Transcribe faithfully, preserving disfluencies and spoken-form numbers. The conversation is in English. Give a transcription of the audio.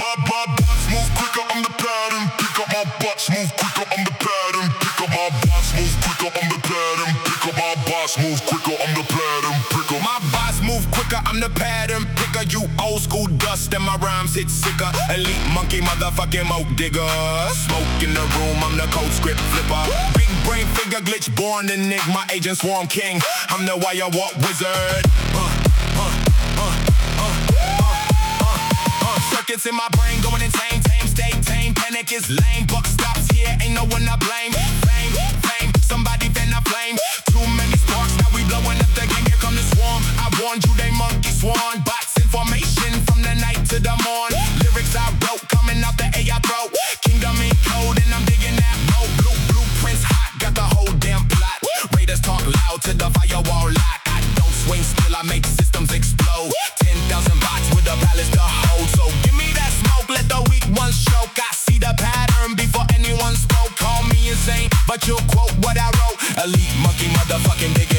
my, my boss move quicker, I'm the pattern. Pick up my boss move quicker, I'm the pattern. Pick up my boss move quicker, I'm the pattern. Pick up my boss move quicker, I'm the pattern. Pick up my boss move quicker, I'm the pattern. Picker, you old school dust and my rhymes hit sicker. Elite monkey, motherfucking moke digger. Smoke in the room, I'm the code script flipper. Big brain figure glitch, born enigma, agent swarm king. I'm the wire walk wizard. Uh, uh, uh, uh, uh, uh, uh. Circuits in my brain going insane, tame, stay tame. Panic is lame, buck stops here, ain't no one to blame. Fame, fame, somebody finna flame. Too many sparks, now we blowing up the game. Here come the swarm. I warned you, they monkey swarm. Bots in formation from the night to the morn. Lyrics I wrote coming out the A I throat. Kingdom in code and I'm digging that road. Blue blueprints hot, got the whole damn plot. Raiders talk loud to the firewall lock. I don't swing still, I make systems explode. Ten thousand bots with a palace to hold. So give me that smoke, let the weak ones choke. I see the pattern before anyone spoke. Call me insane, but you'll quote what I wrote. Elite monkey, motherfucking big